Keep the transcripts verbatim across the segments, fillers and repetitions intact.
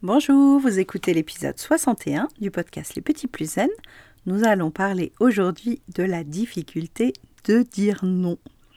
Bonjour, vous écoutez l'épisode soixante et un du podcast Les Petits Plus Zen. Nous allons parler aujourd'hui de la difficulté de dire non.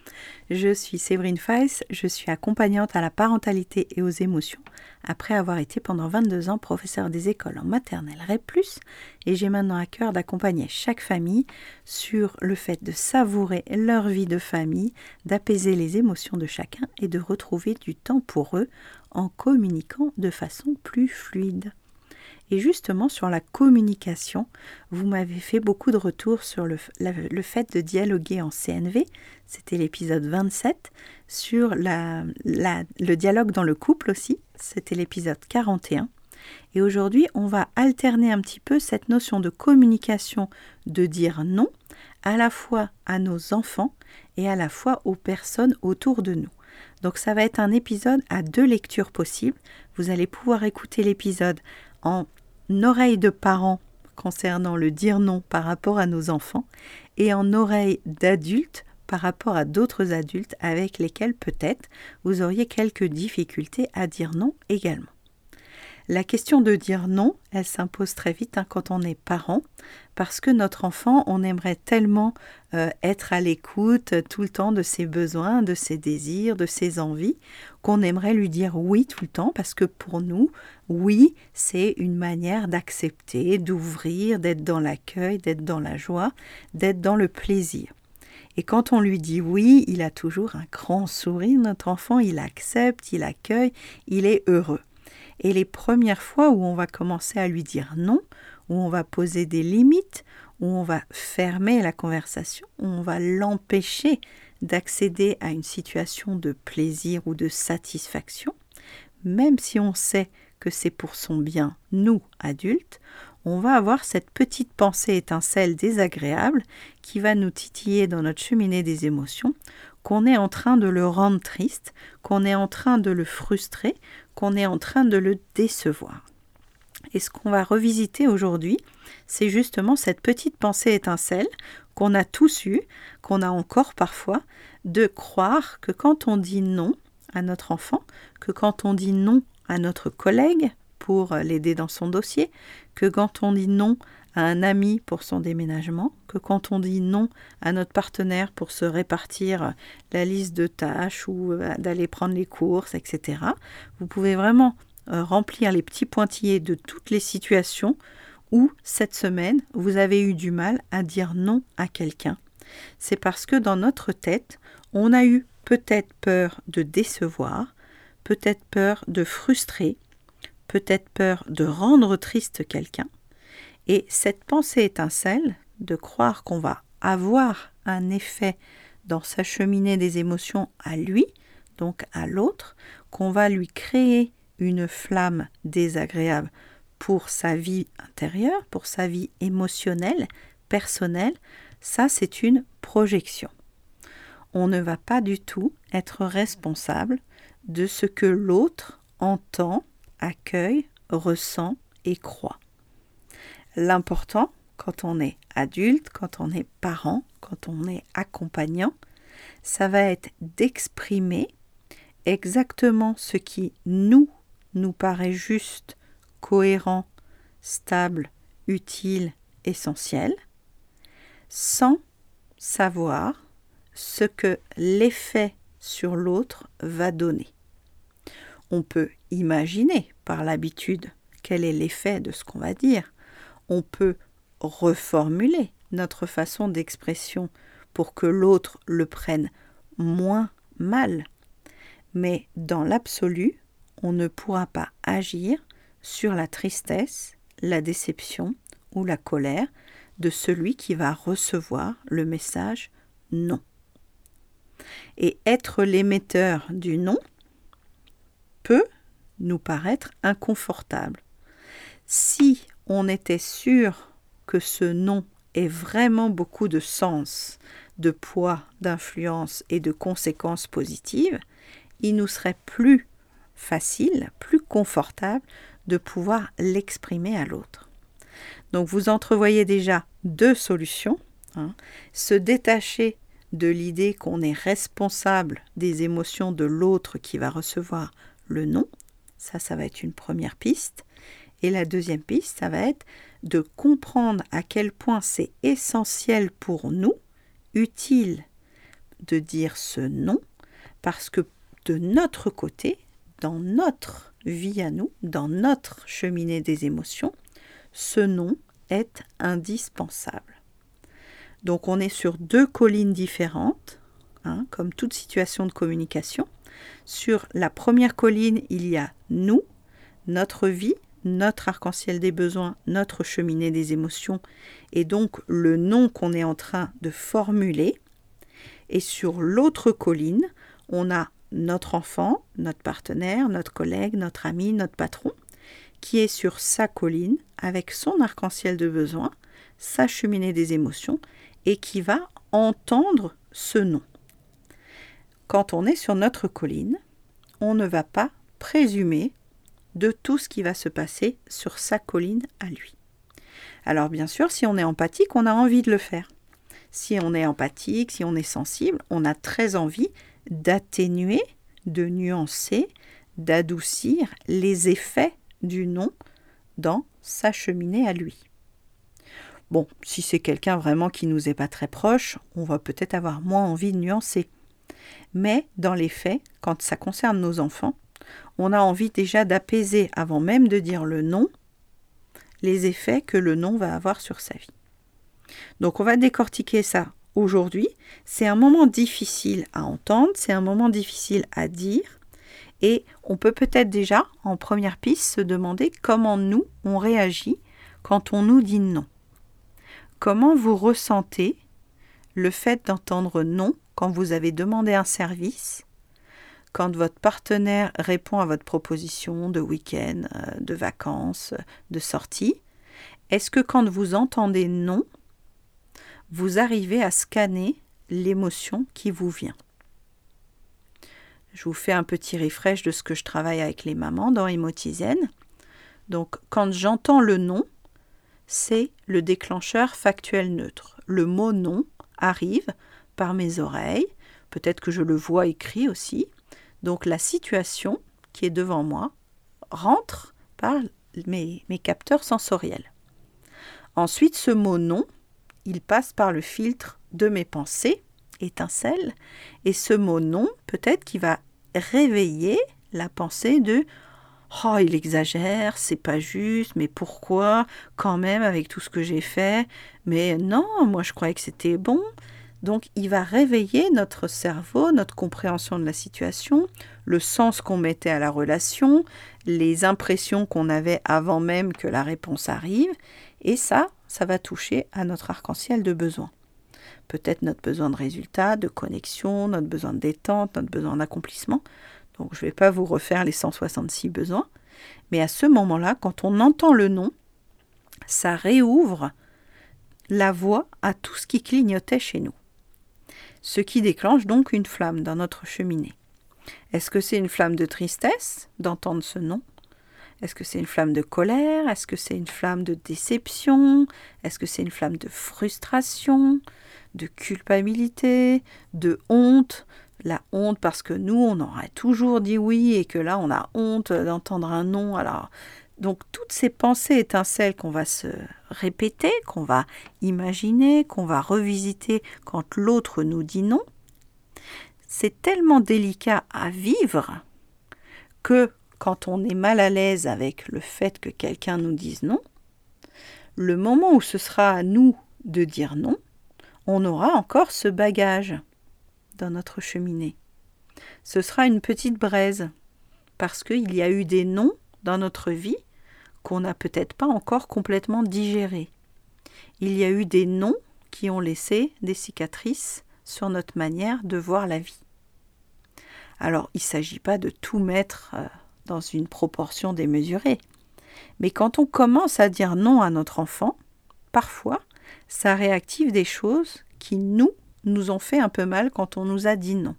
Je suis Séverine Feiss, je suis accompagnante à la parentalité et aux émotions après avoir été pendant vingt-deux ans professeure des écoles en maternelle R E P plus, et j'ai maintenant à cœur d'accompagner chaque famille sur le fait de savourer leur vie de famille, d'apaiser les émotions de chacun et de retrouver du temps pour eux en communiquant de façon plus fluide. Et justement, sur la communication, vous m'avez fait beaucoup de retours sur le, la, le fait de dialoguer en C N V, c'était l'épisode vingt-sept, sur la, la, le dialogue dans le couple aussi, c'était l'épisode quarante et un. Et aujourd'hui, on va alterner un petit peu cette notion de communication, de dire non, à la fois à nos enfants et à la fois aux personnes autour de nous. Donc ça va être un épisode à deux lectures possibles. Vous allez pouvoir écouter l'épisode en oreille de parents concernant le dire non par rapport à nos enfants et en oreille d'adultes par rapport à d'autres adultes avec lesquels peut-être vous auriez quelques difficultés à dire non également. La question de dire non, elle s'impose très vite hein, quand on est parent, parce que notre enfant, on aimerait tellement euh, être à l'écoute tout le temps de ses besoins, de ses désirs, de ses envies, qu'on aimerait lui dire oui tout le temps, parce que pour nous, oui, c'est une manière d'accepter, d'ouvrir, d'être dans l'accueil, d'être dans la joie, d'être dans le plaisir. Et quand on lui dit oui, il a toujours un grand sourire, notre enfant, il accepte, il accueille, il est heureux. Et les premières fois où on va commencer à lui dire non, où on va poser des limites, où on va fermer la conversation, où on va l'empêcher d'accéder à une situation de plaisir ou de satisfaction, même si on sait que c'est pour son bien, nous, adultes, on va avoir cette petite pensée étincelle désagréable qui va nous titiller dans notre cheminée des émotions, qu'on est en train de le rendre triste, qu'on est en train de le frustrer, qu'on est en train de le décevoir. Et ce qu'on va revisiter aujourd'hui, c'est justement cette petite pensée étincelle qu'on a tous eue, qu'on a encore parfois, de croire que quand on dit non à notre enfant, que quand on dit non à notre collègue pour l'aider dans son dossier, que quand on dit non à un ami pour son déménagement, que quand on dit non à notre partenaire pour se répartir la liste de tâches ou d'aller prendre les courses, et cetera, vous pouvez vraiment euh, remplir les petits pointillés de toutes les situations où cette semaine, vous avez eu du mal à dire non à quelqu'un. C'est parce que dans notre tête, on a eu peut-être peur de décevoir, peut-être peur de frustrer, peut-être peur de rendre triste quelqu'un. Et cette pensée étincelle de croire qu'on va avoir un effet dans sa cheminée des émotions à lui, donc à l'autre, qu'on va lui créer une flamme désagréable pour sa vie intérieure, pour sa vie émotionnelle, personnelle, ça c'est une projection. On ne va pas du tout être responsable de ce que l'autre entend, accueille, ressent et croit. L'important, quand on est adulte, quand on est parent, quand on est accompagnant, ça va être d'exprimer exactement ce qui nous, nous paraît juste, cohérent, stable, utile, essentiel, sans savoir ce que l'effet sur l'autre va donner. On peut imaginer par l'habitude quel est l'effet de ce qu'on va dire. On peut reformuler notre façon d'expression pour que l'autre le prenne moins mal. Mais dans l'absolu, on ne pourra pas agir sur la tristesse, la déception ou la colère de celui qui va recevoir le message non. Et être l'émetteur du non peut nous paraître inconfortable. Si on était sûr que ce non ait vraiment beaucoup de sens, de poids, d'influence et de conséquences positives, il nous serait plus facile, plus confortable de pouvoir l'exprimer à l'autre. Donc vous entrevoyez déjà deux solutions, hein, se détacher de l'idée qu'on est responsable des émotions de l'autre qui va recevoir le non, ça, ça va être une première piste. Et la deuxième piste, ça va être de comprendre à quel point c'est essentiel pour nous, utile de dire ce non, parce que de notre côté, dans notre vie à nous, dans notre cheminée des émotions, ce non est indispensable. Donc on est sur deux collines différentes, hein, comme toute situation de communication. Sur la première colline, il y a nous, notre vie, notre arc-en-ciel des besoins, notre cheminée des émotions, et donc le non qu'on est en train de formuler. Et sur l'autre colline, on a notre enfant, notre partenaire, notre collègue, notre ami, notre patron, qui est sur sa colline avec son arc-en-ciel de besoins, sa cheminée des émotions, et qui va entendre ce non. Quand on est sur notre colline, on ne va pas présumer de tout ce qui va se passer sur sa colline à lui. Alors bien sûr, si on est empathique, on a envie de le faire. Si on est empathique, si on est sensible, on a très envie d'atténuer, de nuancer, d'adoucir les effets du non dans sa cheminée à lui. Bon, si c'est quelqu'un vraiment qui nous est pas très proche, on va peut-être avoir moins envie de nuancer. Mais dans les faits, quand ça concerne nos enfants, on a envie déjà d'apaiser, avant même de dire le non, les effets que le non va avoir sur sa vie. Donc on va décortiquer ça aujourd'hui. C'est un moment difficile à entendre, c'est un moment difficile à dire, et on peut peut-être déjà, en première piste, se demander comment nous, on réagit quand on nous dit non. Comment vous ressentez le fait d'entendre non quand vous avez demandé un service, quand votre partenaire répond à votre proposition de week-end, de vacances, de sortie? Est-ce que quand vous entendez non, vous arrivez à scanner l'émotion qui vous vient? Je vous fais un petit refresh de ce que je travaille avec les mamans dans Emotizen. Donc, quand j'entends le non, c'est le déclencheur factuel neutre. Le mot non arrive par mes oreilles, peut-être que je le vois écrit aussi. Donc, la situation qui est devant moi rentre par mes, mes capteurs sensoriels. Ensuite, ce mot non, il passe par le filtre de mes pensées, étincelles, et ce mot non, peut-être qu'il va réveiller la pensée de « Oh, il exagère, c'est pas juste, mais pourquoi quand même avec tout ce que j'ai fait? Mais non, moi je croyais que c'était bon. » Donc il va réveiller notre cerveau, notre compréhension de la situation, le sens qu'on mettait à la relation, les impressions qu'on avait avant même que la réponse arrive, et ça, ça va toucher à notre arc-en-ciel de besoins. Peut-être notre besoin de résultat, de connexion, notre besoin de détente, notre besoin d'accomplissement. Donc je ne vais pas vous refaire les cent soixante-six besoins, mais à ce moment-là, quand on entend le non, ça réouvre la voie à tout ce qui clignotait chez nous. Ce qui déclenche donc une flamme dans notre cheminée. Est-ce que c'est une flamme de tristesse d'entendre ce non? Est-ce que c'est une flamme de colère? Est-ce que c'est une flamme de déception? Est-ce que c'est une flamme de frustration, de culpabilité, de honte? La honte parce que nous, on aurait toujours dit oui et que là, on a honte d'entendre un non. Alors, donc, toutes ces pensées étincelles qu'on va se répéter, qu'on va imaginer, qu'on va revisiter quand l'autre nous dit non, c'est tellement délicat à vivre que quand on est mal à l'aise avec le fait que quelqu'un nous dise non, le moment où ce sera à nous de dire non, on aura encore ce bagage dans notre cheminée. Ce sera une petite braise, parce qu'il y a eu des non dans notre vie qu'on n'a peut-être pas encore complètement digérés. Il y a eu des non qui ont laissé des cicatrices sur notre manière de voir la vie. Alors, il ne s'agit pas de tout mettre euh, dans une proportion démesurée, mais quand on commence à dire non à notre enfant, parfois, ça réactive des choses qui, nous, nous ont fait un peu mal quand on nous a dit non.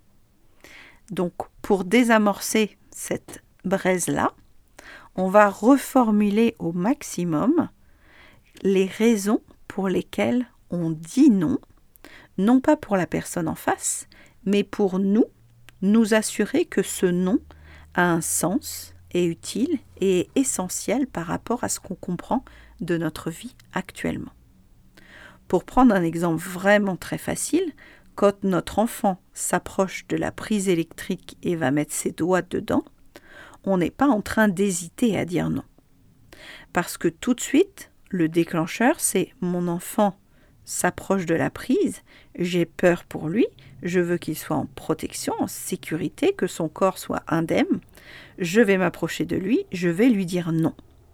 Donc, pour désamorcer cette braise-là, on va reformuler au maximum les raisons pour lesquelles on dit non, non pas pour la personne en face, mais pour nous, nous assurer que ce non a un sens, est utile et est essentiel par rapport à ce qu'on comprend de notre vie actuellement. Pour prendre un exemple vraiment très facile, quand notre enfant s'approche de la prise électrique et va mettre ses doigts dedans, on n'est pas en train d'hésiter à dire non. Parce que tout de suite, le déclencheur, c'est mon enfant s'approche de la prise, j'ai peur pour lui, je veux qu'il soit en protection, en sécurité, que son corps soit indemne, je vais m'approcher de lui, je vais lui dire non.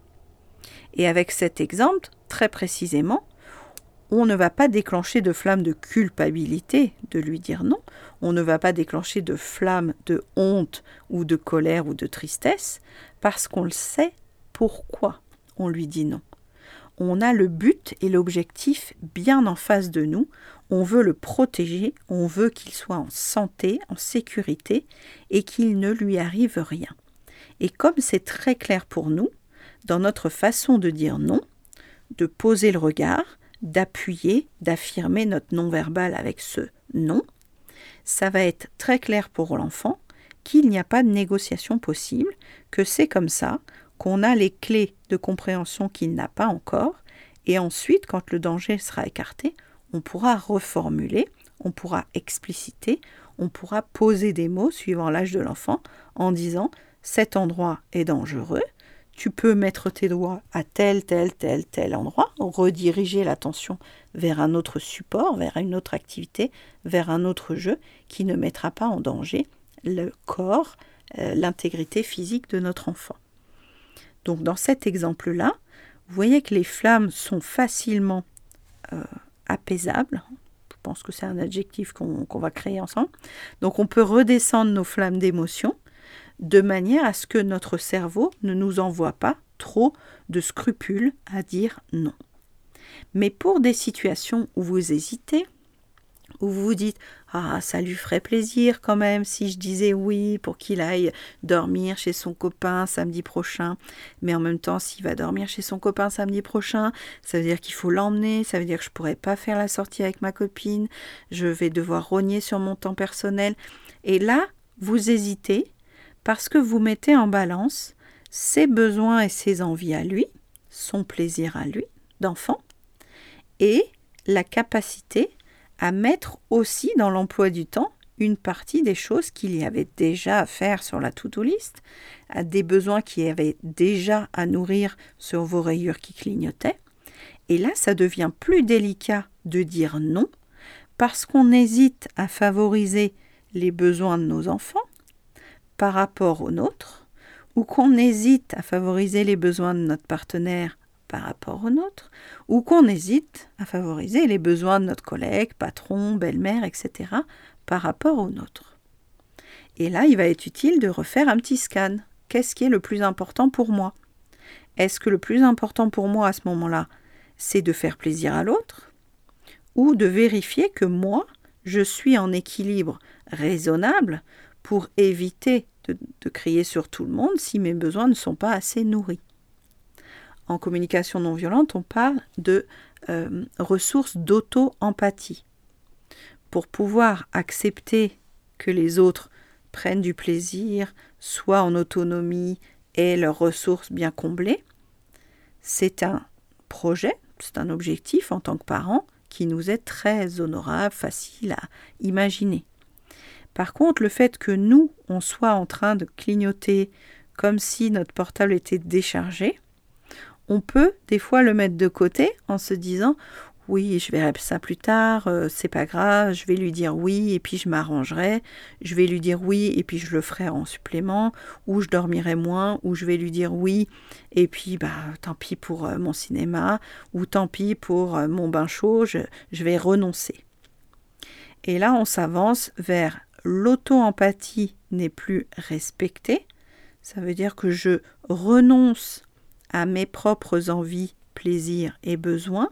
Et avec cet exemple, très précisément, on ne va pas déclencher de flamme de culpabilité de lui dire non, on ne va pas déclencher de flamme de honte ou de colère ou de tristesse, parce qu'on le sait pourquoi on lui dit non. On a le but et l'objectif bien en face de nous, on veut le protéger, on veut qu'il soit en santé, en sécurité et qu'il ne lui arrive rien. Et comme c'est très clair pour nous, dans notre façon de dire non, de poser le regard, d'appuyer, d'affirmer notre non-verbal avec ce non, ça va être très clair pour l'enfant qu'il n'y a pas de négociation possible, que c'est comme ça, qu'on a les clés de compréhension qu'il n'a pas encore, et ensuite, quand le danger sera écarté, on pourra reformuler, on pourra expliciter, on pourra poser des mots suivant l'âge de l'enfant en disant « cet endroit est dangereux », tu peux mettre tes doigts à tel, tel, tel, tel endroit, rediriger l'attention vers un autre support, vers une autre activité, vers un autre jeu qui ne mettra pas en danger le corps, euh, l'intégrité physique de notre enfant. Donc dans cet exemple-là, vous voyez que les flammes sont facilement euh, apaisables. Je pense que c'est un adjectif qu'on, qu'on va créer ensemble. Donc on peut redescendre nos flammes d'émotion de manière à ce que notre cerveau ne nous envoie pas trop de scrupules à dire non. Mais pour des situations où vous hésitez, où vous vous dites « Ah, ça lui ferait plaisir quand même si je disais oui pour qu'il aille dormir chez son copain samedi prochain. Mais en même temps, s'il va dormir chez son copain samedi prochain, ça veut dire qu'il faut l'emmener, ça veut dire que je ne pourrais pas faire la sortie avec ma copine, je vais devoir rogner sur mon temps personnel. » Et là, vous hésitez parce que vous mettez en balance ses besoins et ses envies à lui, son plaisir à lui, d'enfant, et la capacité à mettre aussi dans l'emploi du temps une partie des choses qu'il y avait déjà à faire sur la to-do list, à des besoins qu'il y avait déjà à nourrir sur vos rayures qui clignotaient. Et là, ça devient plus délicat de dire non, parce qu'on hésite à favoriser les besoins de nos enfants par rapport aux nôtres, ou qu'on hésite à favoriser les besoins de notre partenaire par rapport aux nôtres, ou qu'on hésite à favoriser les besoins de notre collègue, patron, belle-mère, et cetera, par rapport aux nôtres. Et là, il va être utile de refaire un petit scan. Qu'est-ce qui est le plus important pour moi ? Est-ce que le plus important pour moi à ce moment-là, c'est de faire plaisir à l'autre, ou de vérifier que moi, je suis en équilibre raisonnable pour éviter de, de crier sur tout le monde si mes besoins ne sont pas assez nourris. En communication non violente, on parle de euh, ressources d'auto-empathie. Pour pouvoir accepter que les autres prennent du plaisir, soient en autonomie, aient leurs ressources bien comblées, c'est un projet, c'est un objectif en tant que parent qui nous est très honorable, facile à imaginer. Par contre, le fait que nous, on soit en train de clignoter comme si notre portable était déchargé, on peut des fois le mettre de côté en se disant « oui, je verrai ça plus tard, euh, c'est pas grave, je vais lui dire oui et puis je m'arrangerai, je vais lui dire oui et puis je le ferai en supplément, ou je dormirai moins, ou je vais lui dire oui et puis bah tant pis pour euh, mon cinéma, ou tant pis pour euh, mon bain chaud, je, je vais renoncer. » Et là, on s'avance vers l'auto-empathie n'est plus respectée, ça veut dire que je renonce à mes propres envies, plaisirs et besoins,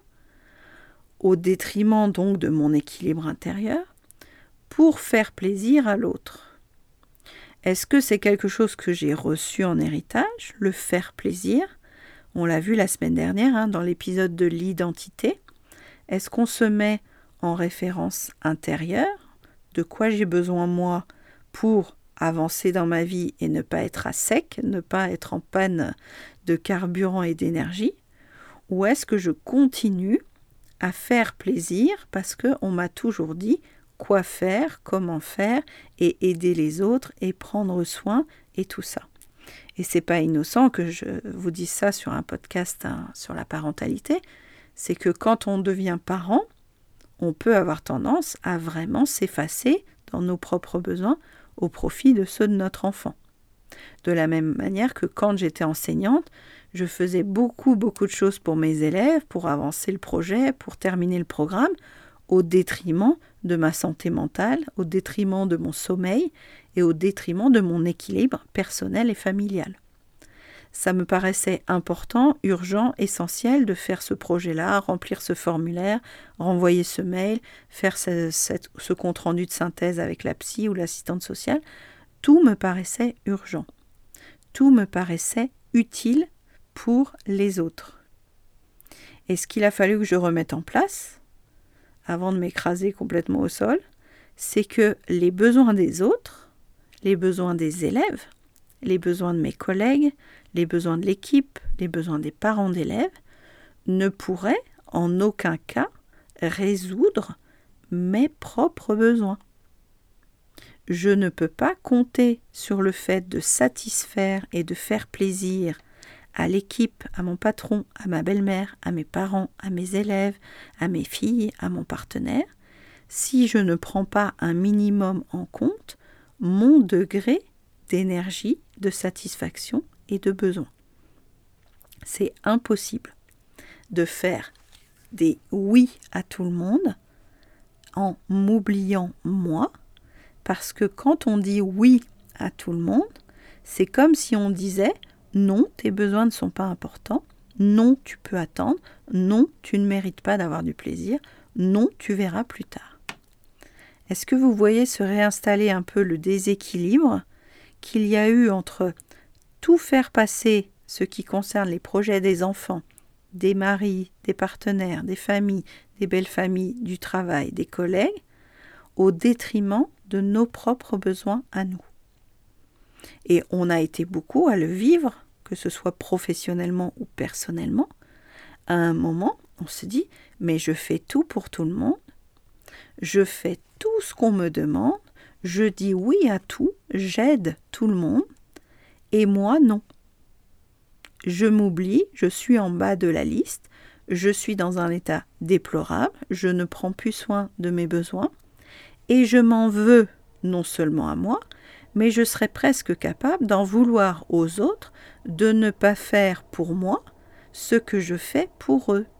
au détriment donc de mon équilibre intérieur, pour faire plaisir à l'autre. Est-ce que c'est quelque chose que j'ai reçu en héritage, le faire plaisir ? On l'a vu la semaine dernière hein, dans l'épisode de l'identité. Est-ce qu'on se met en référence intérieure ? De quoi j'ai besoin moi pour avancer dans ma vie et ne pas être à sec, ne pas être en panne de carburant et d'énergie? Ou est-ce que je continue à faire plaisir parce qu'on m'a toujours dit quoi faire, comment faire et aider les autres et prendre soin et tout ça. Et c'est pas innocent que je vous dise ça sur un podcast hein, sur la parentalité, c'est que quand on devient parent, on peut avoir tendance à vraiment s'effacer dans nos propres besoins au profit de ceux de notre enfant. De la même manière que quand j'étais enseignante, je faisais beaucoup, beaucoup de choses pour mes élèves, pour avancer le projet, pour terminer le programme, au détriment de ma santé mentale, au détriment de mon sommeil et au détriment de mon équilibre personnel et familial. Ça me paraissait important, urgent, essentiel de faire ce projet-là, remplir ce formulaire, renvoyer ce mail, faire ce, cette, ce compte-rendu de synthèse avec la psy ou l'assistante sociale. Tout me paraissait urgent. Tout me paraissait utile pour les autres. Et ce qu'il a fallu que je remette en place, avant de m'écraser complètement au sol, c'est que les besoins des autres, les besoins des élèves, les besoins de mes collègues, les besoins de l'équipe, les besoins des parents d'élèves, ne pourraient en aucun cas résoudre mes propres besoins. Je ne peux pas compter sur le fait de satisfaire et de faire plaisir à l'équipe, à mon patron, à ma belle-mère, à mes parents, à mes élèves, à mes filles, à mon partenaire, si je ne prends pas un minimum en compte mon degré d'énergie, de satisfaction et de besoin. C'est impossible de faire des oui à tout le monde en m'oubliant moi, parce que quand on dit oui à tout le monde, c'est comme si on disait non, tes besoins ne sont pas importants, non, tu peux attendre, non, tu ne mérites pas d'avoir du plaisir, non, tu verras plus tard. Est-ce que vous voyez se réinstaller un peu le déséquilibre qu'il y a eu entre tout faire passer ce qui concerne les projets des enfants, des maris, des partenaires, des familles, des belles familles, du travail, des collègues, au détriment de nos propres besoins à nous. Et on a été beaucoup à le vivre, que ce soit professionnellement ou personnellement. À un moment, on se dit, mais je fais tout pour tout le monde, je fais tout ce qu'on me demande, je dis oui à tout, j'aide tout le monde, et moi non. Je m'oublie, je suis en bas de la liste, je suis dans un état déplorable, je ne prends plus soin de mes besoins, et je m'en veux non seulement à moi, mais je serais presque capable d'en vouloir aux autres de ne pas faire pour moi ce que je fais pour eux.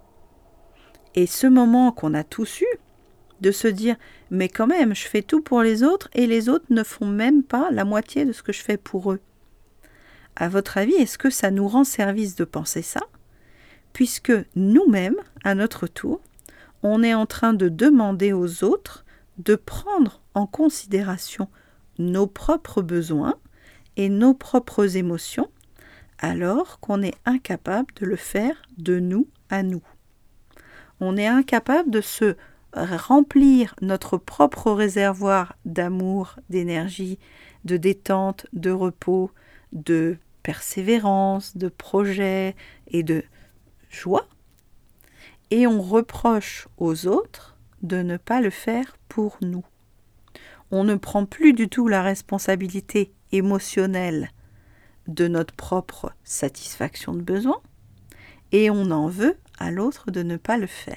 Et ce moment qu'on a tous eu, de se dire « mais quand même, je fais tout pour les autres et les autres ne font même pas la moitié de ce que je fais pour eux ». À votre avis, est-ce que ça nous rend service de penser ça? Puisque nous-mêmes, à notre tour, on est en train de demander aux autres de prendre en considération nos propres besoins et nos propres émotions, alors qu'on est incapable de le faire de nous à nous. On est incapable de se remplir notre propre réservoir d'amour, d'énergie, de détente, de repos, de persévérance, de projet et de joie, et on reproche aux autres de ne pas le faire pour nous. On ne prend plus du tout la responsabilité émotionnelle de notre propre satisfaction de besoin, et on en veut à l'autre de ne pas le faire.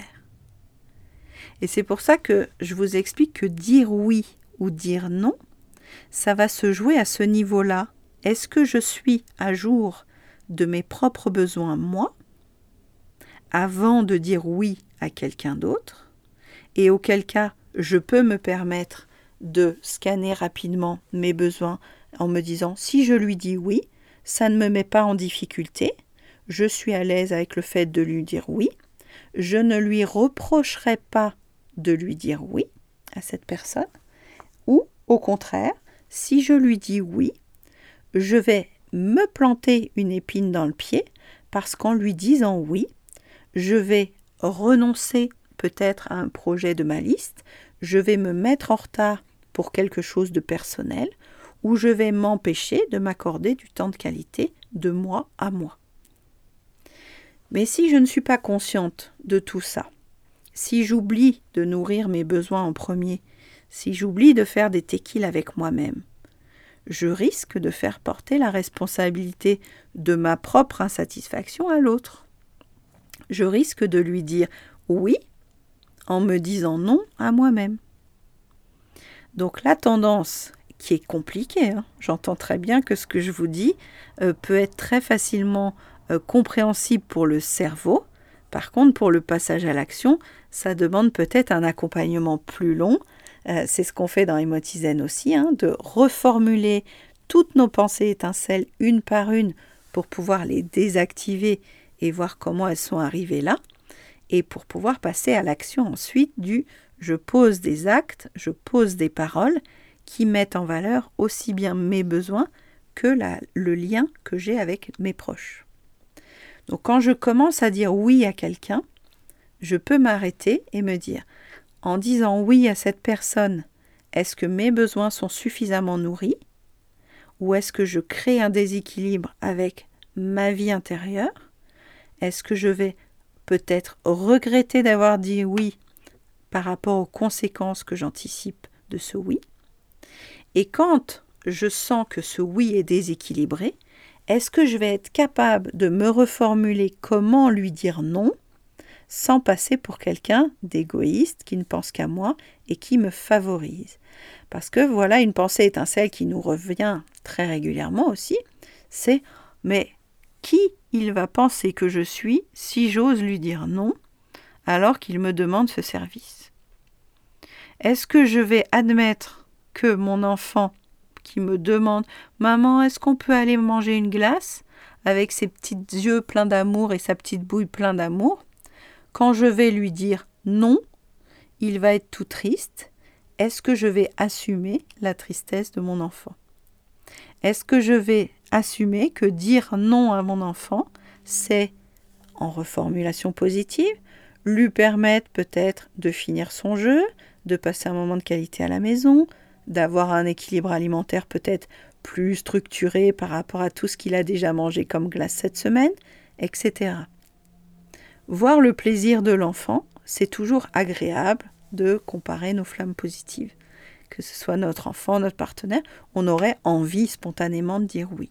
Et c'est pour ça que je vous explique que dire oui ou dire non, ça va se jouer à ce niveau-là. Est-ce que je suis à jour de mes propres besoins, moi, avant de dire oui à quelqu'un d'autre, et auquel cas je peux me permettre de scanner rapidement mes besoins en me disant si je lui dis oui, ça ne me met pas en difficulté, je suis à l'aise avec le fait de lui dire oui, je ne lui reprocherai pas de lui dire oui à cette personne, ou au contraire, si je lui dis oui, je vais me planter une épine dans le pied parce qu'en lui disant oui, je vais renoncer peut-être à un projet de ma liste, je vais me mettre en retard pour quelque chose de personnel, où je vais m'empêcher de m'accorder du temps de qualité de moi à moi. Mais si je ne suis pas consciente de tout ça, si j'oublie de nourrir mes besoins en premier, si j'oublie de faire des tequiles avec moi-même, je risque de faire porter la responsabilité de ma propre insatisfaction à l'autre. Je risque de lui dire oui en me disant non à moi-même. Donc la tendance qui est compliquée, hein, j'entends très bien que ce que je vous dis euh, peut être très facilement euh, compréhensible pour le cerveau. Par contre, pour le passage à l'action, ça demande peut-être un accompagnement plus long. Euh, c'est ce qu'on fait dans Emotizen aussi, hein, de reformuler toutes nos pensées étincelles une par une pour pouvoir les désactiver et voir comment elles sont arrivées là. Et pour pouvoir passer à l'action ensuite du « je pose des actes, je pose des paroles » qui mettent en valeur aussi bien mes besoins que la, le lien que j'ai avec mes proches. Donc quand je commence à dire oui à quelqu'un, je peux m'arrêter et me dire, en disant oui à cette personne, est-ce que mes besoins sont suffisamment nourris ou est-ce que je crée un déséquilibre avec ma vie intérieure? Est-ce que je vais peut-être regretter d'avoir dit oui par rapport aux conséquences que j'anticipe de ce oui? Et quand je sens que ce oui est déséquilibré, est-ce que je vais être capable de me reformuler comment lui dire non sans passer pour quelqu'un d'égoïste qui ne pense qu'à moi et qui me favorise? Parce que voilà une pensée étincelle qui nous revient très régulièrement aussi, c'est « mais qui il va penser que je suis si j'ose lui dire non alors qu'il me demande ce service? Est-ce que je vais admettre que mon enfant qui me demande « Maman, est-ce qu'on peut aller manger une glace ?» avec ses petits yeux pleins d'amour et sa petite bouille pleine d'amour, quand je vais lui dire « non », il va être tout triste. Est-ce que je vais assumer la tristesse de mon enfant? Est-ce que je vais assumer que dire non à mon enfant, c'est, en reformulation positive, lui permettre peut-être de finir son jeu, de passer un moment de qualité à la maison, d'avoir un équilibre alimentaire peut-être plus structuré par rapport à tout ce qu'il a déjà mangé comme glace cette semaine, et cetera. Voir le plaisir de l'enfant, c'est toujours agréable de comparer nos flammes positives. Que ce soit notre enfant, notre partenaire, on aurait envie spontanément de dire oui.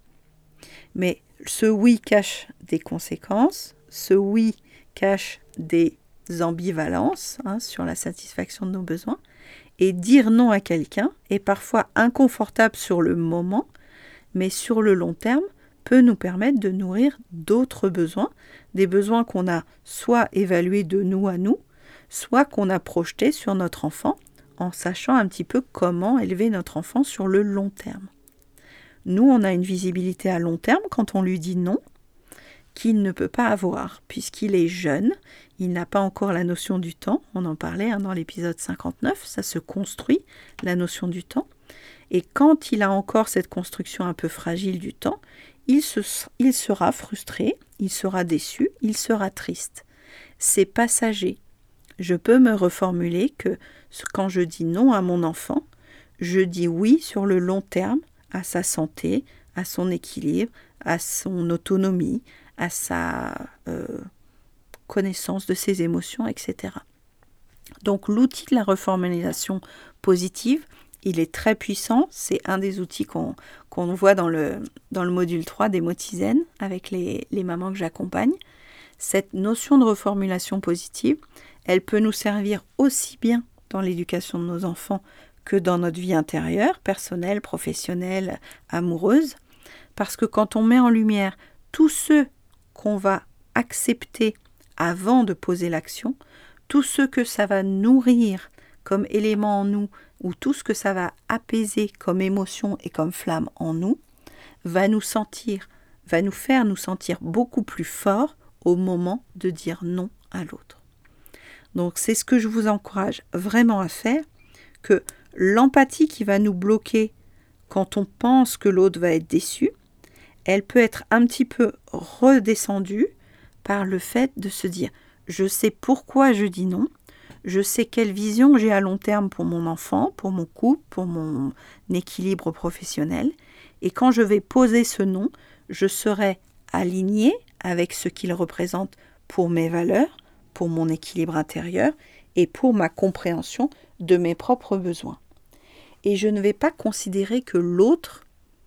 Mais ce oui cache des conséquences, ce oui cache des ambivalences hein, sur la satisfaction de nos besoins. Et dire non à quelqu'un est parfois inconfortable sur le moment, mais sur le long terme peut nous permettre de nourrir d'autres besoins, des besoins qu'on a soit évalués de nous à nous, soit qu'on a projetés sur notre enfant, en sachant un petit peu comment élever notre enfant sur le long terme. Nous, on a une visibilité à long terme quand on lui dit non, qu'il ne peut pas avoir, puisqu'il est jeune, il n'a pas encore la notion du temps, on en parlait hein, dans l'épisode cinquante-neuf, ça se construit, la notion du temps, et quand il a encore cette construction un peu fragile du temps, il, se, il sera frustré, il sera déçu, il sera triste. C'est passager. Je peux me reformuler que quand je dis non à mon enfant, je dis oui sur le long terme à sa santé, à son équilibre, à son autonomie, à sa euh, connaissance de ses émotions, et cetera. Donc l'outil de la reformulation positive, il est très puissant. C'est un des outils qu'on, qu'on voit dans le, dans le module trois d'Emotizen avec les, les mamans que j'accompagne. Cette notion de reformulation positive, elle peut nous servir aussi bien dans l'éducation de nos enfants que dans notre vie intérieure, personnelle, professionnelle, amoureuse. Parce que quand on met en lumière tous ceux qu'on va accepter avant de poser l'action, tout ce que ça va nourrir comme élément en nous, ou tout ce que ça va apaiser comme émotion et comme flamme en nous, va nous sentir, va nous faire nous sentir beaucoup plus forts au moment de dire non à l'autre. Donc c'est ce que je vous encourage vraiment à faire, que l'empathie qui va nous bloquer quand on pense que l'autre va être déçu, elle peut être un petit peu redescendue par le fait de se dire « je sais pourquoi je dis non, Je sais quelle vision j'ai à long terme pour mon enfant, pour mon couple, pour mon équilibre professionnel. Et quand je vais poser ce non, je serai alignée avec ce qu'il représente pour mes valeurs, pour mon équilibre intérieur et pour ma compréhension de mes propres besoins. Et je ne vais pas considérer que l'autre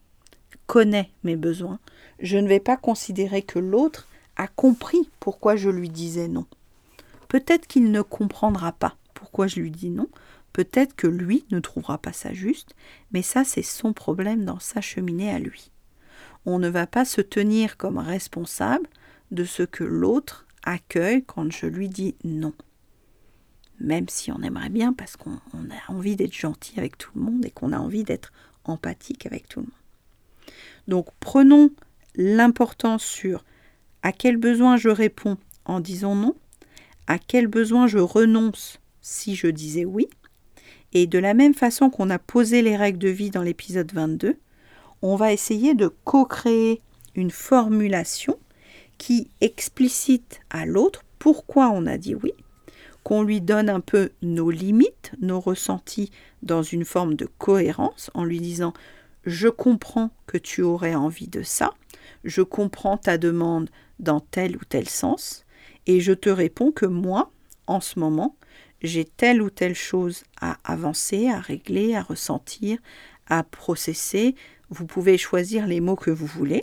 connaît mes besoins. Je ne vais pas considérer que l'autre a compris pourquoi je lui disais non. Peut-être qu'il ne comprendra pas pourquoi je lui dis non. Peut-être que lui ne trouvera pas ça juste, mais ça c'est son problème dans sa cheminée à lui. On ne va pas se tenir comme responsable de ce que l'autre accueille quand je lui dis non. Même si on aimerait bien parce qu'on a envie d'être gentil avec tout le monde et qu'on a envie d'être empathique avec tout le monde. Donc prenons l'importance sur à quel besoin je réponds en disant non, à quel besoin je renonce si je disais oui. Et de la même façon qu'on a posé les règles de vie dans l'épisode vingt-deux, on va essayer de co-créer une formulation qui explicite à l'autre pourquoi on a dit oui, qu'on lui donne un peu nos limites, nos ressentis dans une forme de cohérence en lui disant « je comprends que tu aurais envie de ça, je comprends ta demande dans tel ou tel sens et je te réponds que moi, en ce moment, j'ai telle ou telle chose à avancer, à régler, à ressentir, à processer. Vous pouvez choisir les mots que vous voulez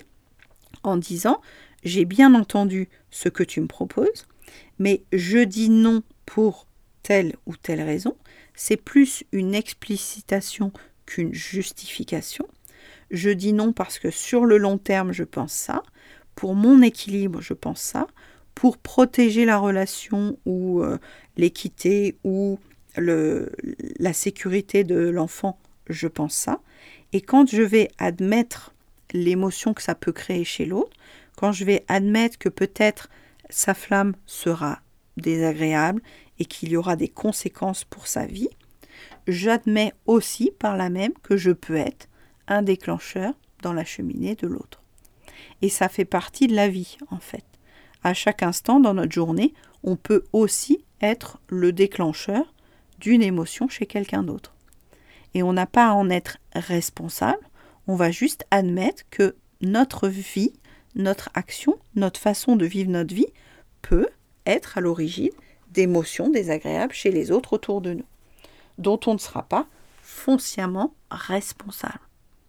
en disant « j'ai bien entendu ce que tu me proposes, mais je dis non pour telle ou telle raison. C'est plus une explicitation qu'une justification. Je dis non parce que sur le long terme, je pense ça. Pour mon équilibre, je pense ça. Pour protéger la relation ou euh, l'équité ou le, la sécurité de l'enfant, je pense ça. Et quand je vais admettre l'émotion que ça peut créer chez l'autre, quand je vais admettre que peut-être sa flamme sera désagréable et qu'il y aura des conséquences pour sa vie, j'admets aussi par là même que je peux être un déclencheur dans la cheminée de l'autre. Et ça fait partie de la vie, en fait. À chaque instant dans notre journée, on peut aussi être le déclencheur d'une émotion chez quelqu'un d'autre. Et on n'a pas à en être responsable, on va juste admettre que notre vie, notre action, notre façon de vivre notre vie peut être à l'origine d'émotions désagréables chez les autres autour de nous, dont on ne sera pas foncièrement responsable.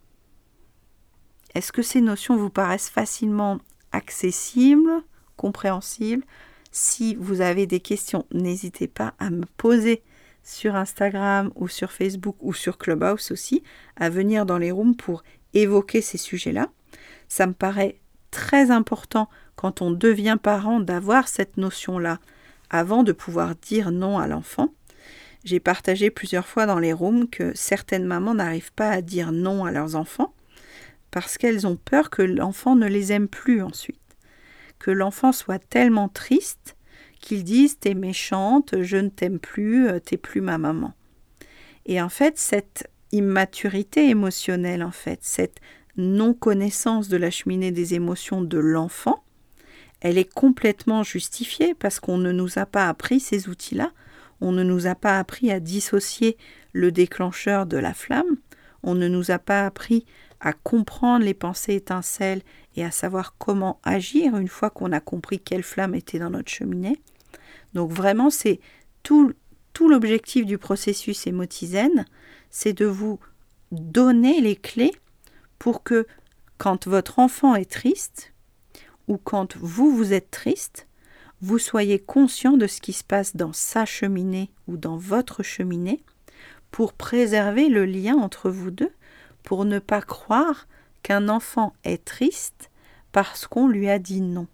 Est-ce que ces notions vous paraissent facilement accessibles, compréhensibles? Si vous avez des questions, n'hésitez pas à me poser sur Instagram ou sur Facebook ou sur Clubhouse aussi, à venir dans les rooms pour évoquer ces sujets-là. Ça me paraît très important quand on devient parent d'avoir cette notion-là avant de pouvoir dire non à l'enfant. J'ai partagé plusieurs fois dans les rooms que certaines mamans n'arrivent pas à dire non à leurs enfants parce qu'elles ont peur que l'enfant ne les aime plus ensuite. Que l'enfant soit tellement triste qu'ils disent « t'es méchante, je ne t'aime plus, t'es plus ma maman ». Et en fait, cette immaturité émotionnelle, en fait, cette non-connaissance de la cheminée des émotions de l'enfant, elle est complètement justifiée parce qu'on ne nous a pas appris ces outils-là. On ne nous a pas appris à dissocier le déclencheur de la flamme. On ne nous a pas appris à comprendre les pensées étincelles et à savoir comment agir une fois qu'on a compris quelle flamme était dans notre cheminée. Donc vraiment, c'est tout, tout l'objectif du processus Emotizen, c'est de vous donner les clés pour que quand votre enfant est triste ou quand vous, vous êtes triste, vous soyez conscient de ce qui se passe dans sa cheminée ou dans votre cheminée pour préserver le lien entre vous deux, pour ne pas croire qu'un enfant est triste parce qu'on lui a dit non.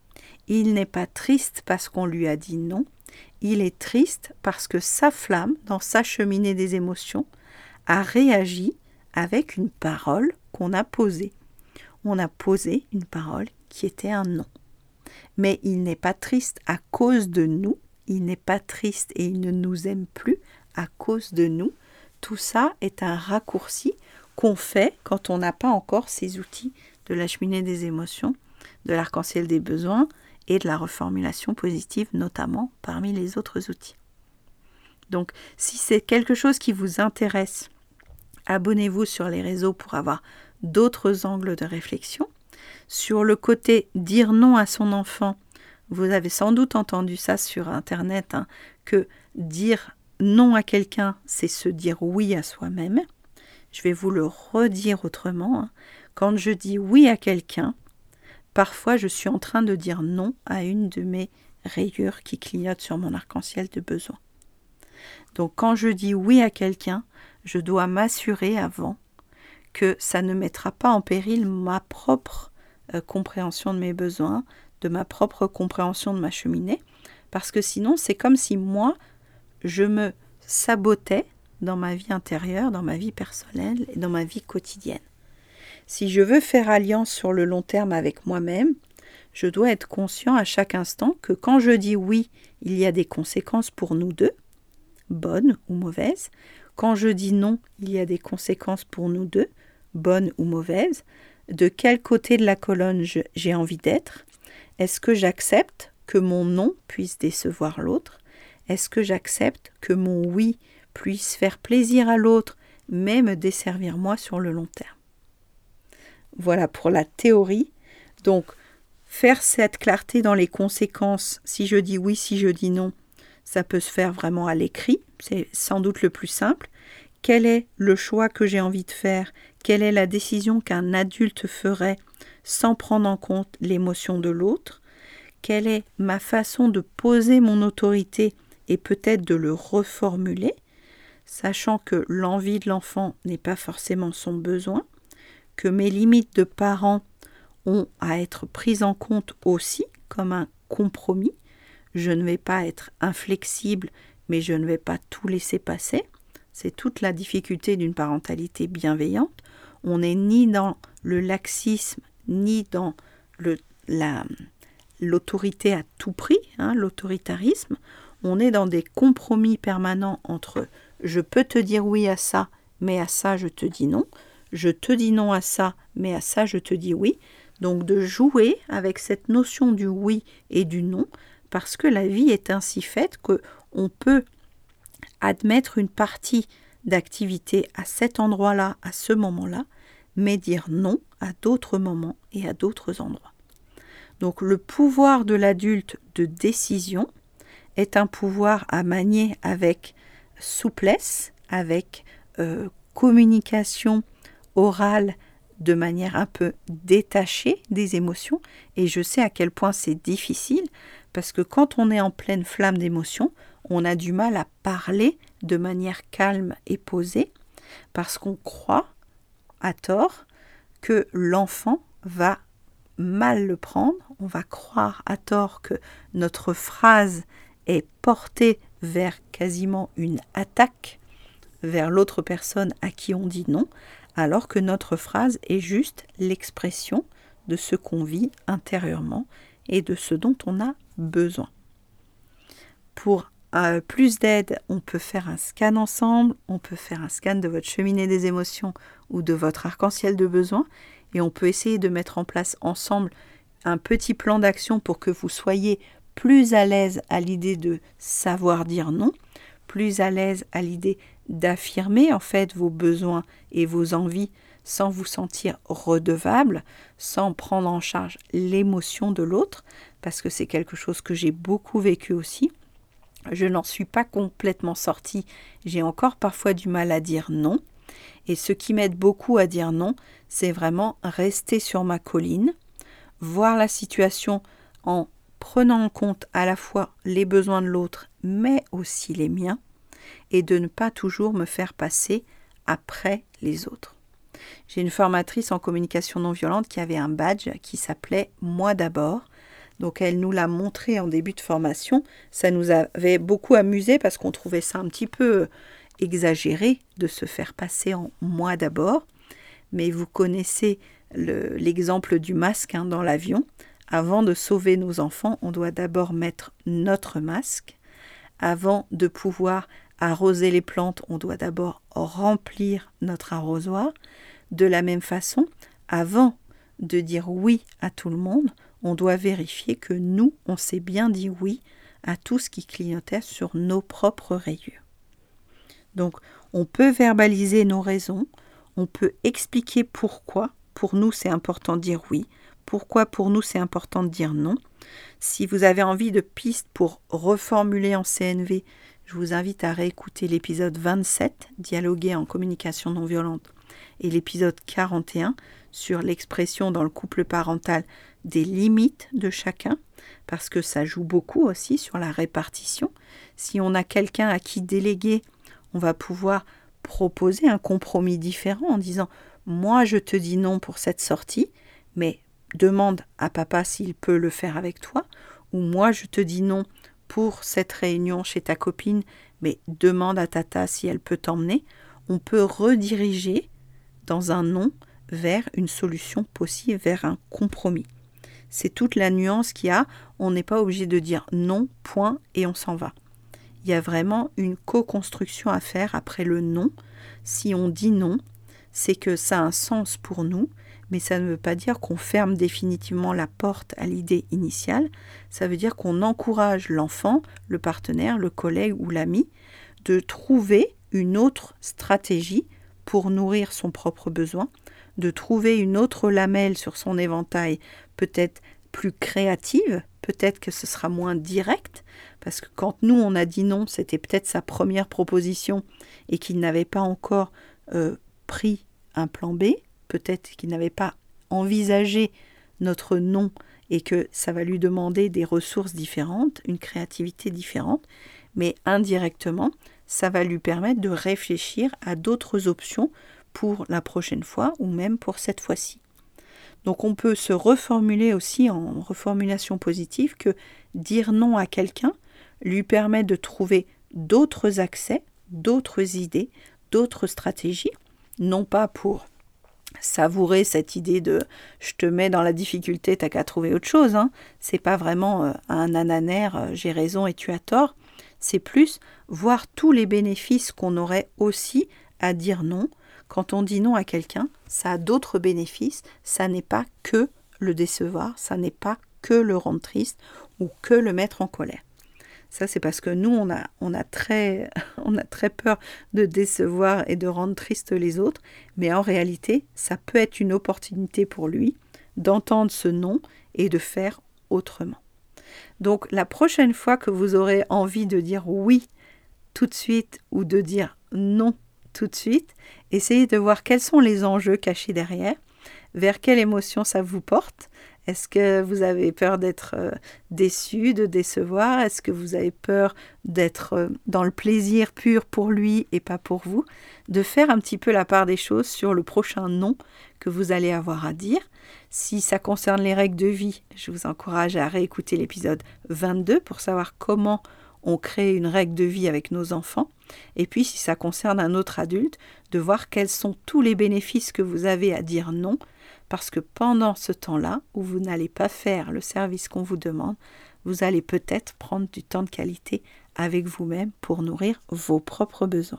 Il n'est pas triste parce qu'on lui a dit non, il est triste parce que sa flamme, dans sa cheminée des émotions, a réagi avec une parole qu'on a posée. On a posé une parole qui était un non. Mais il n'est pas triste à cause de nous, il n'est pas triste et il ne nous aime plus à cause de nous. Tout ça est un raccourci qu'on fait quand on n'a pas encore ces outils de la cheminée des émotions, de l'arc-en-ciel des besoins et de la reformulation positive, notamment parmi les autres outils. Donc, si c'est quelque chose qui vous intéresse, abonnez-vous sur les réseaux pour avoir d'autres angles de réflexion. Sur le côté dire non à son enfant, vous avez sans doute entendu ça sur Internet, hein, que dire non à quelqu'un, c'est se dire oui à soi-même. Je vais vous le redire autrement. Hein. Quand je dis oui à quelqu'un, parfois je suis en train de dire non à une de mes rayures qui clignotent sur mon arc-en-ciel de besoin. Donc quand je dis oui à quelqu'un, je dois m'assurer avant que ça ne mettra pas en péril ma propre euh, compréhension de mes besoins, de ma propre compréhension de ma cheminée, parce que sinon c'est comme si moi, je me sabotais dans ma vie intérieure, dans ma vie personnelle et dans ma vie quotidienne. Si je veux faire alliance sur le long terme avec moi-même, je dois être conscient à chaque instant que quand je dis oui, il y a des conséquences pour nous deux, bonnes ou mauvaises. Quand je dis non, il y a des conséquences pour nous deux, bonnes ou mauvaises. De quel côté de la colonne je, j'ai envie d'être? Est-ce que j'accepte que mon non puisse décevoir l'autre? Est-ce que j'accepte que mon oui puisse faire plaisir à l'autre, mais me desservir moi sur le long terme? Voilà pour la théorie. Donc, faire cette clarté dans les conséquences, si je dis oui, si je dis non, ça peut se faire vraiment à l'écrit, c'est sans doute le plus simple. Quel est le choix que j'ai envie de faire? Quelle est la décision qu'un adulte ferait sans prendre en compte l'émotion de l'autre? Quelle est ma façon de poser mon autorité et peut-être de le reformuler, sachant que l'envie de l'enfant n'est pas forcément son besoin, que mes limites de parents ont à être prises en compte aussi comme un compromis. Je ne vais pas être inflexible, mais je ne vais pas tout laisser passer. C'est toute la difficulté d'une parentalité bienveillante. On n'est ni dans le laxisme, ni dans le, la, l'autorité à tout prix, hein, l'autoritarisme. On est dans des compromis permanents entre « je peux te dire oui à ça, mais à ça je te dis non ». Je te dis non à ça, mais à ça je te dis oui. Donc de jouer avec cette notion du oui et du non, parce que la vie est ainsi faite qu'on peut admettre une partie d'activité à cet endroit-là, à ce moment-là, mais dire non à d'autres moments et à d'autres endroits. Donc le pouvoir de l'adulte de décision est un pouvoir à manier avec souplesse, avec euh, communication orale de manière un peu détachée des émotions, et je sais à quel point c'est difficile, parce que quand on est en pleine flamme d'émotions, on a du mal à parler de manière calme et posée, parce qu'on croit, à tort, que l'enfant va mal le prendre, on va croire à tort que notre phrase est portée vers quasiment une attaque vers l'autre personne à qui on dit non, alors que notre phrase est juste l'expression de ce qu'on vit intérieurement et de ce dont on a besoin. Pour euh, plus d'aide, on peut faire un scan ensemble, on peut faire un scan de votre cheminée des émotions ou de votre arc-en-ciel de besoins, et on peut essayer de mettre en place ensemble un petit plan d'action pour que vous soyez plus à l'aise à l'idée de savoir dire non, plus à l'aise à l'idée d'affirmer en fait vos besoins et vos envies sans vous sentir redevable, sans prendre en charge l'émotion de l'autre, parce que c'est quelque chose que j'ai beaucoup vécu aussi. Je n'en suis pas complètement sortie, j'ai encore parfois du mal à dire non, et ce qui m'aide beaucoup à dire non, c'est vraiment rester sur ma colline, voir la situation en prenant en compte à la fois les besoins de l'autre, mais aussi les miens, et de ne pas toujours me faire passer après les autres. J'ai une formatrice en communication non violente qui avait un badge qui s'appelait « Moi d'abord ». Donc elle nous l'a montré en début de formation. Ça nous avait beaucoup amusé parce qu'on trouvait ça un petit peu exagéré de se faire passer en « moi d'abord ». Mais vous connaissez le, l'exemple du masque hein, dans l'avion. Avant de sauver nos enfants, on doit d'abord mettre notre masque. Avant de pouvoir arroser les plantes, on doit d'abord remplir notre arrosoir. De la même façon, avant de dire oui à tout le monde, on doit vérifier que nous, on s'est bien dit oui à tout ce qui clignotait sur nos propres rayures. Donc, on peut verbaliser nos raisons, on peut expliquer pourquoi. Pour nous, c'est important de dire oui. Pourquoi pour nous, c'est important de dire non. Si vous avez envie de pistes pour reformuler en C N V, je vous invite à réécouter l'épisode vingt-sept, Dialoguer en communication non violente, et l'épisode quarante et un sur l'expression dans le couple parental des limites de chacun, parce que ça joue beaucoup aussi sur la répartition. Si on a quelqu'un à qui déléguer, on va pouvoir proposer un compromis différent en disant « Moi, je te dis non pour cette sortie, mais demande à papa s'il peut le faire avec toi. » Ou « Moi, je te dis non pour cette réunion chez ta copine, mais demande à tata si elle peut t'emmener. » On peut rediriger dans un non vers une solution possible, vers un compromis. C'est toute la nuance qu'il y a. On n'est pas obligé de dire non, point, et on s'en va. Il y a vraiment une co-construction à faire après le non. Si on dit non, c'est que ça a un sens pour nous, mais ça ne veut pas dire qu'on ferme définitivement la porte à l'idée initiale. Ça veut dire qu'on encourage l'enfant, le partenaire, le collègue ou l'ami de trouver une autre stratégie pour nourrir son propre besoin, de trouver une autre lamelle sur son éventail, peut-être plus créative, peut-être que ce sera moins direct, parce que quand nous on a dit non, c'était peut-être sa première proposition et qu'il n'avait pas encore euh, pris un plan B, peut-être qu'il n'avait pas envisagé notre non et que ça va lui demander des ressources différentes, une créativité différente, mais indirectement, ça va lui permettre de réfléchir à d'autres options pour la prochaine fois ou même pour cette fois-ci. Donc on peut se reformuler aussi en reformulation positive que dire non à quelqu'un lui permet de trouver d'autres accès, d'autres idées, d'autres stratégies, non pas pour savourer cette idée de « je te mets dans la difficulté, t'as qu'à trouver autre chose hein. ». C'est pas vraiment euh, un ananaire, euh, j'ai raison et tu as tort. C'est plus voir tous les bénéfices qu'on aurait aussi à dire non. Quand on dit non à quelqu'un, ça a d'autres bénéfices. Ça n'est pas que le décevoir, ça n'est pas que le rendre triste ou que le mettre en colère. Ça, c'est parce que nous, on a, on a très, on a très peur de décevoir et de rendre triste les autres. Mais en réalité, ça peut être une opportunité pour lui d'entendre ce non et de faire autrement. Donc, la prochaine fois que vous aurez envie de dire oui tout de suite ou de dire non tout de suite, essayez de voir quels sont les enjeux cachés derrière, vers quelle émotion ça vous porte. Est-ce que vous avez peur d'être euh, déçu, de décevoir? Est-ce que vous avez peur d'être euh, dans le plaisir pur pour lui et pas pour vous? De faire un petit peu la part des choses sur le prochain non que vous allez avoir à dire. Si ça concerne les règles de vie, je vous encourage à réécouter l'épisode vingt-deux pour savoir comment on crée une règle de vie avec nos enfants. Et puis si ça concerne un autre adulte, de voir quels sont tous les bénéfices que vous avez à dire non, parce que pendant ce temps-là, où vous n'allez pas faire le service qu'on vous demande, vous allez peut-être prendre du temps de qualité avec vous-même pour nourrir vos propres besoins.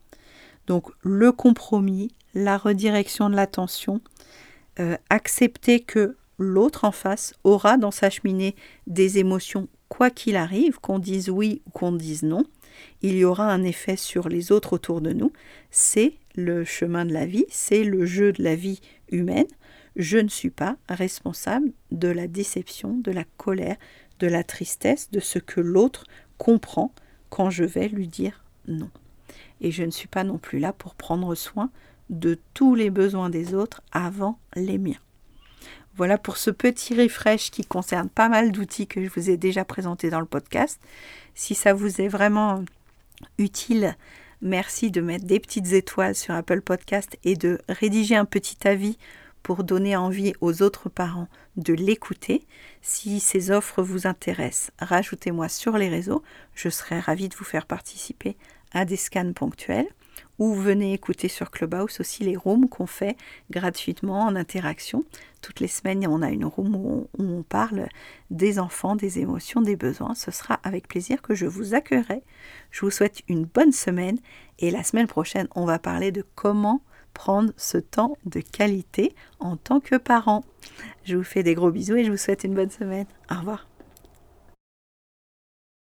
Donc le compromis, la redirection de l'attention, euh, accepter que l'autre en face aura dans sa cheminée des émotions quoi qu'il arrive, qu'on dise oui ou qu'on dise non, il y aura un effet sur les autres autour de nous. C'est le chemin de la vie, c'est le jeu de la vie humaine. Je ne suis pas responsable de la déception, de la colère, de la tristesse, de ce que l'autre comprend quand je vais lui dire non. Et je ne suis pas non plus là pour prendre soin de tous les besoins des autres avant les miens. Voilà pour ce petit refresh qui concerne pas mal d'outils que je vous ai déjà présentés dans le podcast. Si ça vous est vraiment utile, merci de mettre des petites étoiles sur Apple Podcast et de rédiger un petit avis pour donner envie aux autres parents de l'écouter. Si ces offres vous intéressent, rajoutez-moi sur les réseaux. Je serai ravie de vous faire participer à des scans ponctuels. Ou venez écouter sur Clubhouse aussi les rooms qu'on fait gratuitement en interaction. Toutes les semaines, on a une room où on, où on parle des enfants, des émotions, des besoins. Ce sera avec plaisir que je vous accueillerai. Je vous souhaite une bonne semaine et la semaine prochaine, on va parler de comment prendre ce temps de qualité en tant que parent. Je vous fais des gros bisous et je vous souhaite une bonne semaine. Au revoir.